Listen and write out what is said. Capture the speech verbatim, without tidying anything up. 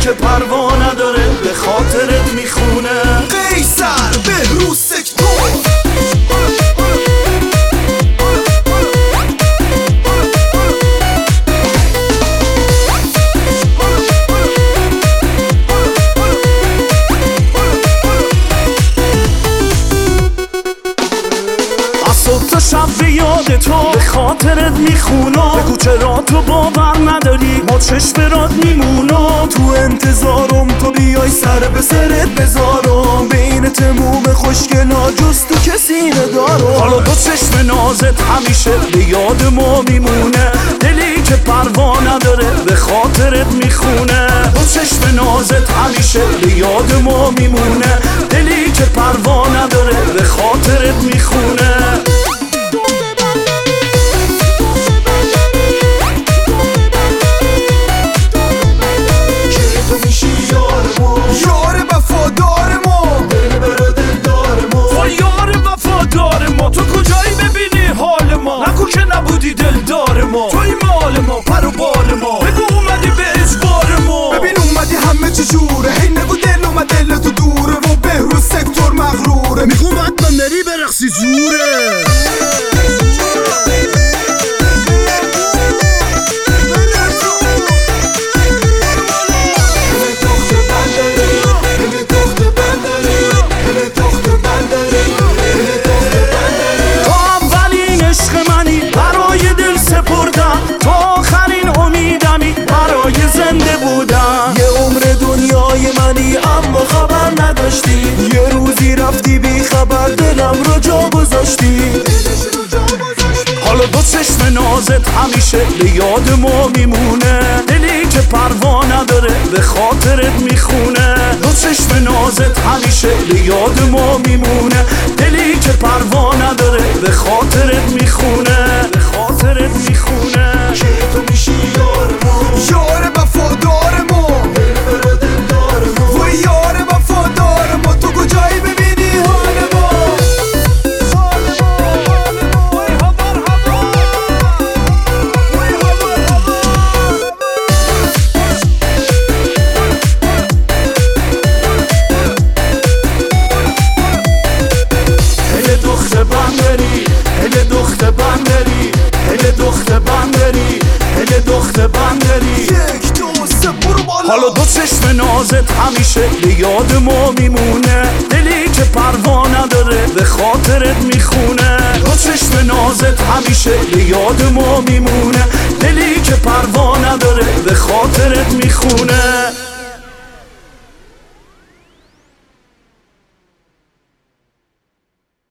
که پروا نداره به خاطرت میخونه. قیصر بهروز سکتور صبح تا شب به یاد تو به خاطرت میخونم. بگو چرا تو باور نداری ما چشم رات میمونم. تو انتظارم تو بیای سر به سرت بذارم. بین تموم خوشگلا جز تو کسی ندارم. حالا دو چشم نازت همیشه به یاد ما میمونه. دلی که پروا نداره به خاطرت میخونه. دو چشم نازت همیشه به یاد ما میمونه. دلی که پروا نداره به خاطرت میخونه. یار وفادار ما دل بر دل دار ما. وای یار وفادار ما تو کجایی ببینی حال ما. نگو که نبودی دلدار ما. توی مال ما پر و بال ما. بگو اومدی به اجبار ما. ببین اومدی همه چی جوره. هی نگو دل اومد دل تو دوره. و بهروز سکتور مغروره. میگو باید بندری برقصی جوره. اما خبر نداشتی یه روزی رفتی بی خبر دلم رو جا گذاشتی. حالا دو چشم نازت همیشه به یاد ما میمونه. دلی که پروا نداره به خاطرت میخونه. دو چشم نازت همیشه به یاد ما میمونه. دلی که پروا نداره به خاطرت میخونه. به خاطرت میخونه. که تو میشی یار ما. یار وفادار ما دل بر دل دار ما. و یار وفادار ما تو کجایی ببینی حال ما. هل دخت بندری هل دخت بندری هل دخت بندری هل دخت بندری. یک دو سه برو بالا. حالا دو چشم نازت همیشه به یاد ما میمونه. دلی که پروا نداره به خاطرت میخونه. دو چشم نازت همیشه به یاد ما میمونه. دلی که